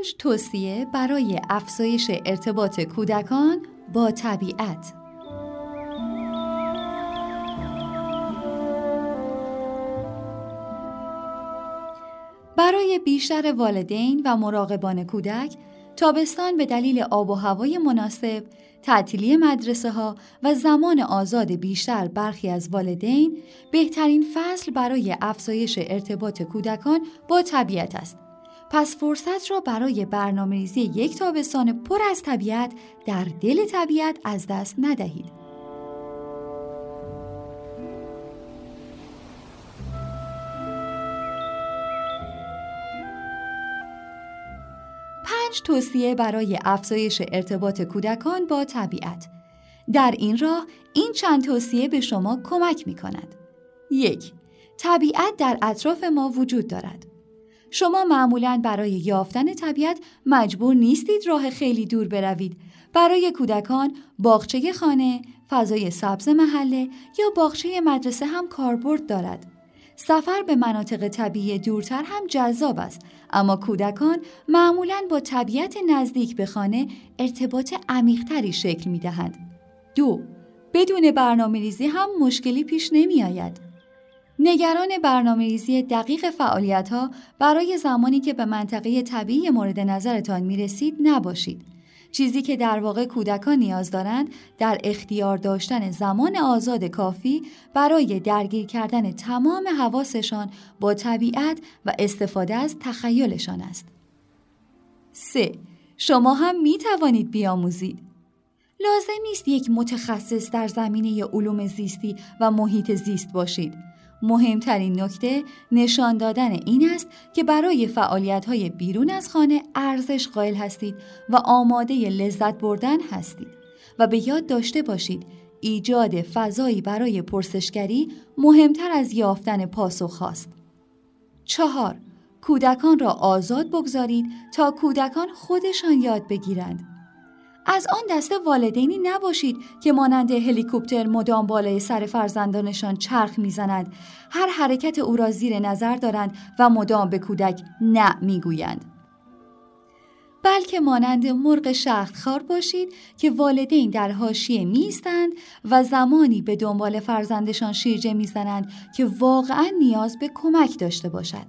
5 توصیه برای افزایش ارتباط کودکان با طبیعت. برای بیشتر والدین و مراقبان کودک، تابستان به دلیل آب و هوای مناسب، تعطیلی مدرسه‌ها و زمان آزاد بیشتر برخی از والدین، بهترین فصل برای افزایش ارتباط کودکان با طبیعت است. پس فرصت را برای برنامه‌ریزی یک تابستان پر از طبیعت در دل طبیعت از دست ندهید. توصیه برای افزایش ارتباط کودکان با طبیعت. در این راه این چند توصیه به شما کمک می کند. 1. طبیعت در اطراف ما وجود دارد. شما معمولاً برای یافتن طبیعت مجبور نیستید راه خیلی دور بروید. برای کودکان باغچه خانه، فضای سبز محله یا باغچه مدرسه هم کاربرد دارد. سفر به مناطق طبیعی دورتر هم جذاب است، اما کودکان معمولاً با طبیعت نزدیک به خانه ارتباط عمیق‌تری شکل می‌دهند. 2. بدون برنامه‌ریزی هم مشکلی پیش نمی‌آید. نگران برنامه‌ریزی دقیق فعالیت‌ها برای زمانی که به منطقه طبیعی مورد نظرتان می‌رسید نباشید. چیزی که در واقع کودکان نیاز دارند در اختیار داشتن زمان آزاد کافی برای درگیر کردن تمام حواسشان با طبیعت و استفاده از تخیلشان است. 3. شما هم می توانید بیاموزید. لازم نیست یک متخصص در زمینه علوم زیستی و محیط زیست باشید. مهمترین نکته نشان دادن این است که برای فعالیت‌های بیرون از خانه ارزش قائل هستید و آماده لذت بردن هستید و به یاد داشته باشید ایجاد فضایی برای پرسشگری مهمتر از یافتن پاسخ است. 4. کودکان را آزاد بگذارید تا کودکان خودشان یاد بگیرند. از آن دسته والدینی نباشید که مانند هلیکوپتر مدام بالای سر فرزندانشان چرخ می‌زنند، هر حرکت او را زیر نظر دارند و مدام به کودک نه می‌گویند. بلکه مانند مرغ شختخوار باشید که والدین در حاشیه می‌ایستند و زمانی به دنبال فرزندشان شیرجه می‌زنند که واقعاً نیاز به کمک داشته باشد.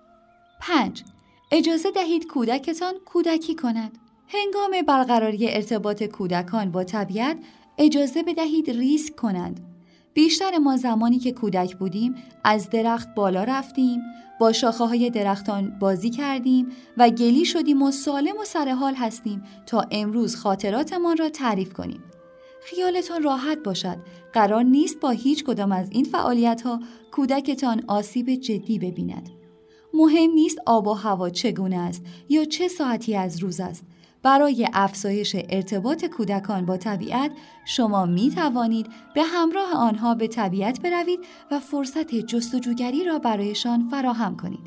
5. اجازه دهید کودکتان کودکی کند. هنگام برقراری ارتباط کودکان با طبیعت اجازه بدهید ریسک کنند. بیشتر ما زمانی که کودک بودیم از درخت بالا رفتیم، با شاخه‌های درختان بازی کردیم و گلی شدیم و سالم و سرحال هستیم تا امروز خاطراتمان را تعریف کنیم. خیالتان راحت باشد، قرار نیست با هیچ کدام از این فعالیت‌ها کودکتان آسیب جدی ببیند. مهم نیست آب و هوا چگونه است یا چه ساعتی از روز است. برای افزایش ارتباط کودکان با طبیعت شما می توانید به همراه آنها به طبیعت بروید و فرصت جستجوگری را برایشان فراهم کنید.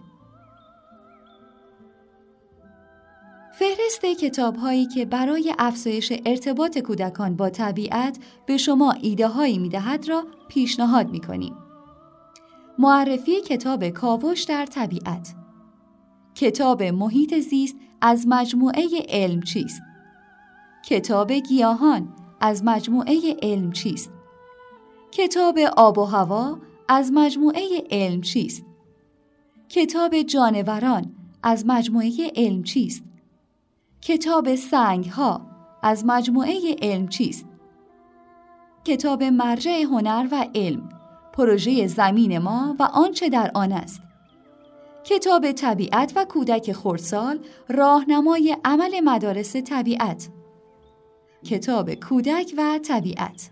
فهرست کتاب‌هایی که برای افزایش ارتباط کودکان با طبیعت به شما ایده‌هایی می‌دهد را پیشنهاد می‌کنیم. معرفی کتاب کاوش در طبیعت. کتاب محیط زیست از مجموعه علم چیست؟ کتاب گیاهان از مجموعه علم چیست؟ کتاب آب و هوا از مجموعه علم چیست؟ کتاب جانوران از مجموعه علم چیست؟ کتاب سنگ‌ها از مجموعه علم چیست؟ کتاب مرجع هنر و علم، پروژه زمین ما و آنچه در آن است. کتاب طبیعت و کودک خردسال، راهنمای عمل مدارس طبیعت. کتاب کودک و طبیعت.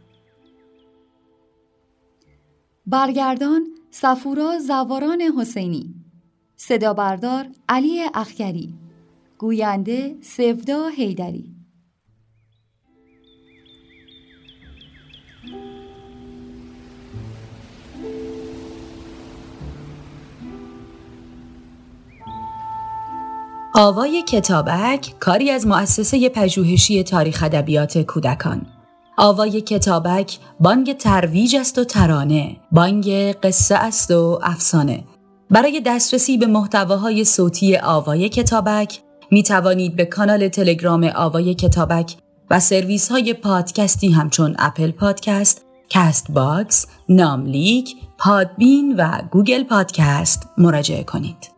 برگردان صفورا زواران حسینی. صدا بردار علی اخگری. گوینده سودا حیدری. آوای کتابک کاری از مؤسسه پژوهشی تاریخ ادبیات کودکان. آوای کتابک بانگ ترویج است و ترانه، بانگ قصه است و افسانه. برای دسترسی به محتواهای صوتی آوای کتابک می توانید به کانال تلگرام آوای کتابک و سرویس های پادکستی همچون اپل پادکست، کست باکس، ناملیک، پادبین و گوگل پادکست مراجعه کنید.